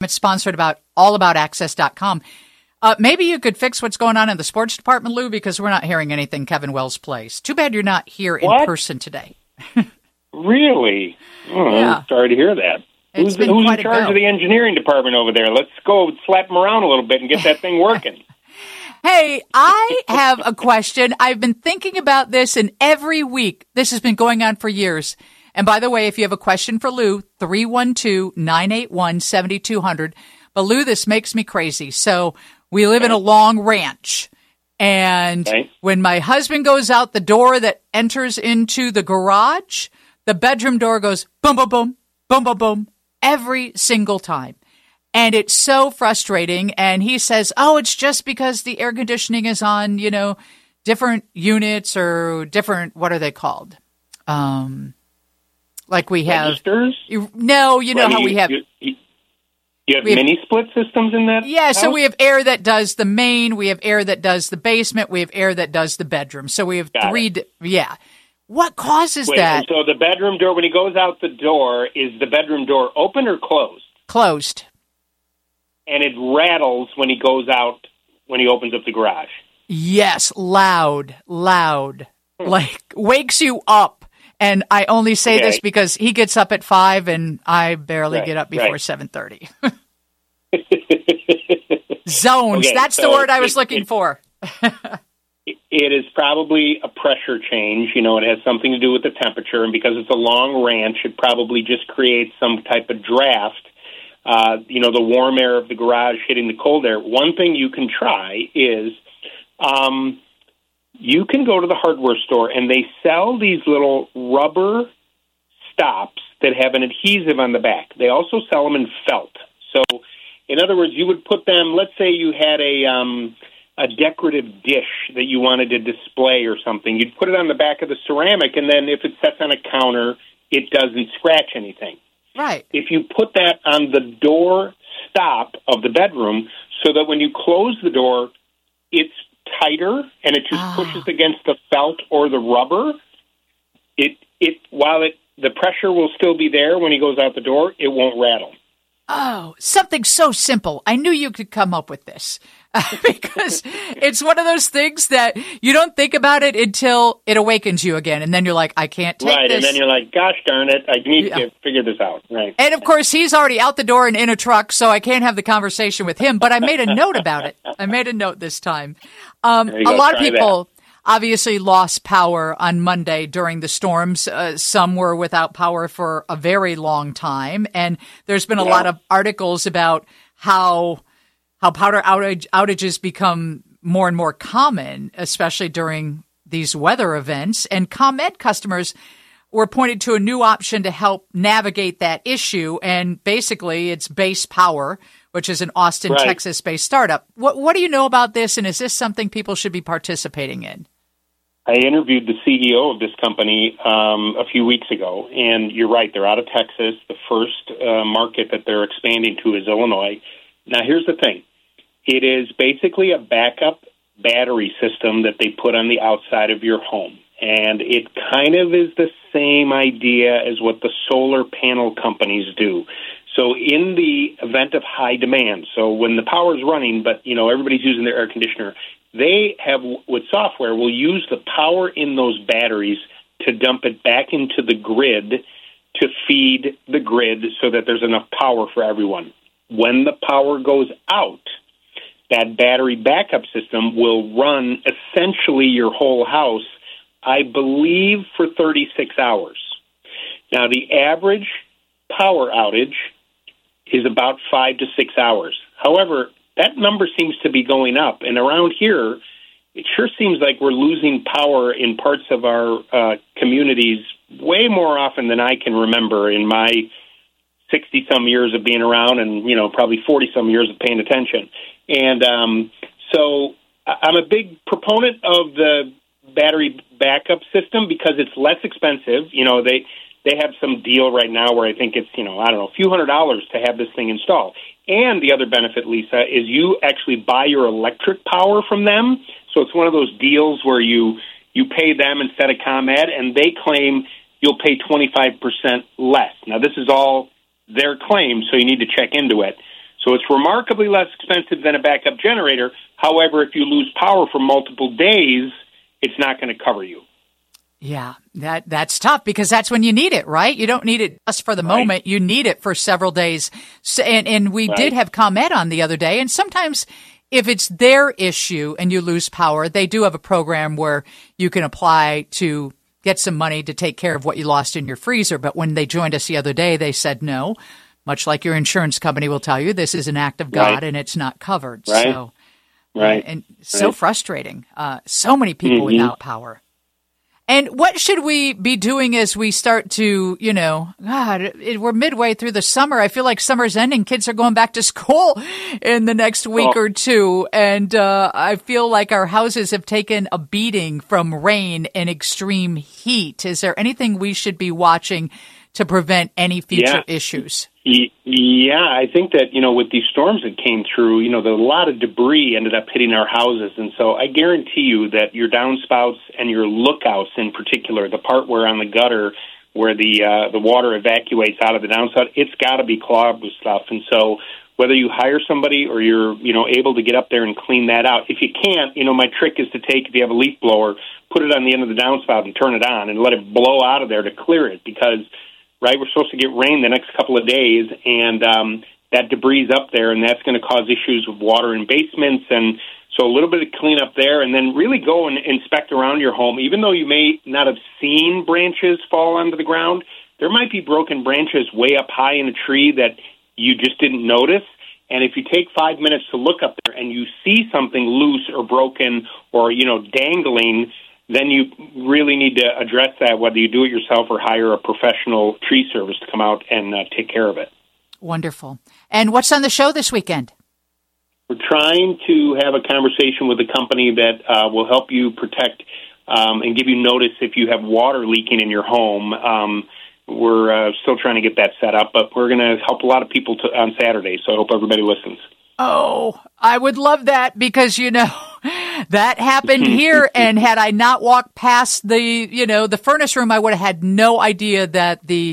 segment sponsored about allaboutaccess.com. Maybe you could fix what's going on in the sports department, Lou, because we're not hearing anything Kevin Wells plays. Too bad you're not here in person today. Really? Oh, yeah. I'm sorry to hear that. Who's in charge of the engineering department over there? Let's go slap him around a little bit and get that thing working. Hey, I have a question. I've been thinking about this, and every week, this has been going on for years. And by the way, if you have a question for Lou, 312-981-7200. But Lou, this makes me crazy. So we live in a long ranch. And when my husband goes out the door that enters into the garage, the bedroom door goes boom, boom, boom, boom, boom, boom, every single time. And it's so frustrating. And he says, oh, it's just because the air conditioning is on, different units or different, what are they called? Like we have. Registers? No, how we have. You have mini split systems in that house? So we have air that does the main, we have air that does the basement, we have air that does the bedroom. So we have What causes that? So the bedroom door, when he goes out the door, is the bedroom door open or closed? Closed. And it rattles when he goes out, when he opens up the garage? Yes, loud, like wakes you up. And I only say this because he gets up at 5 and I barely get up before 7:30. Zones. That's the word I was looking for. It is probably a pressure change. It has something to do with the temperature. And because it's a long ranch, it probably just creates some type of draft. The warm air of the garage hitting the cold air. One thing you can try is you can go to the hardware store and they sell these little rubber stops that have an adhesive on the back. They also sell them in felt. So, in other words, you would put them, let's say you had a decorative dish that you wanted to display or something. You'd put it on the back of the ceramic, and then if it sets on a counter, it doesn't scratch anything. Right. If you put that on the door stop of the bedroom so that when you close the door, it's tighter and it just pushes against the felt or the rubber, while the pressure will still be there when he goes out the door, it won't rattle. Oh, something so simple. I knew you could come up with this because it's one of those things that you don't think about it until it awakens you again. And then you're like, I can't take this. Right, and then you're like, gosh darn it, I need to figure this out. Right. And, of course, he's already out the door and in a truck, so I can't have the conversation with him. But I made a note about it. I made a note this time. A lot of people obviously lost power on Monday during the storms. Some were without power for a very long time. And there's been a lot of articles about how power outages become more and more common, especially during these weather events. And ComEd customers were pointed to a new option to help navigate that issue. And basically, it's Base Power, which is an Austin, Texas-based startup. What do you know about this, and is this something people should be participating in? I interviewed the CEO of this company a few weeks ago, and you're right, they're out of Texas. The first market that they're expanding to is Illinois. Now, here's the thing. It is basically a backup battery system that they put on the outside of your home, and it kind of is the same idea as what the solar panel companies do. So in the event of high demand, so when the power is running, but everybody's using their air conditioner, they have, with software, will use the power in those batteries to dump it back into the grid to feed the grid so that there's enough power for everyone. When the power goes out, that battery backup system will run essentially your whole house, I believe, for 36 hours. Now, the average power outage is about 5 to 6 hours. However, that number seems to be going up. And around here, it sure seems like we're losing power in parts of our communities way more often than I can remember in my 60-some years of being around and, probably 40-some years of paying attention. And so I'm a big proponent of the battery backup system because it's less expensive. They have some deal right now where I think it's, a few $100s to have this thing installed. And the other benefit, Lisa, is you actually buy your electric power from them. So it's one of those deals where you pay them instead of ComEd, and they claim you'll pay 25% less. Now, this is all their claim, so you need to check into it. So it's remarkably less expensive than a backup generator. However, if you lose power for multiple days, it's not going to cover you. Yeah, that's tough because that's when you need it, right? You don't need it just for the moment. You need it for several days. So, and we did have ComEd on the other day, and sometimes if it's their issue and you lose power, they do have a program where you can apply to get some money to take care of what you lost in your freezer. But when they joined us the other day, they said no, much like your insurance company will tell you, this is an act of God and it's not covered. So, and so frustrating. So many people without power. And what should we be doing as we start to, we're midway through the summer. I feel like summer's ending. Kids are going back to school in the next week or two. And I feel like our houses have taken a beating from rain and extreme heat. Is there anything we should be watching to prevent any future issues? Yeah, I think that, with these storms that came through, a lot of debris ended up hitting our houses. And so I guarantee you that your downspouts and your lookouts in particular, the part where on the gutter where the water evacuates out of the downspout, it's got to be clogged with stuff. And so whether you hire somebody or you're, able to get up there and clean that out, if you can't, my trick is to take, if you have a leaf blower, put it on the end of the downspout and turn it on and let it blow out of there to clear it because we're supposed to get rain the next couple of days, and that debris is up there, and that's going to cause issues with water in basements. And so a little bit of cleanup there, and then really go and inspect around your home. Even though you may not have seen branches fall onto the ground, there might be broken branches way up high in a tree that you just didn't notice. And if you take 5 minutes to look up there and you see something loose or broken or, dangling, then you really need to address that, whether you do it yourself or hire a professional tree service to come out and take care of it. Wonderful. And what's on the show this weekend? We're trying to have a conversation with a company that will help you protect and give you notice if you have water leaking in your home. We're still trying to get that set up, but we're going to help a lot of people on Saturday, so I hope everybody listens. Oh, I would love that because, that happened here. And had I not walked past the furnace room, I would have had no idea that the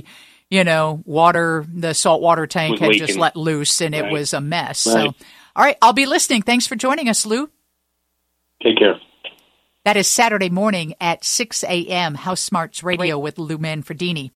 saltwater tank had just let loose and it was a mess. So, all right, I'll be listening. Thanks for joining us, Lou. Take care. That is Saturday morning at 6 a.m. House Smarts Radio with Lou Manfredini.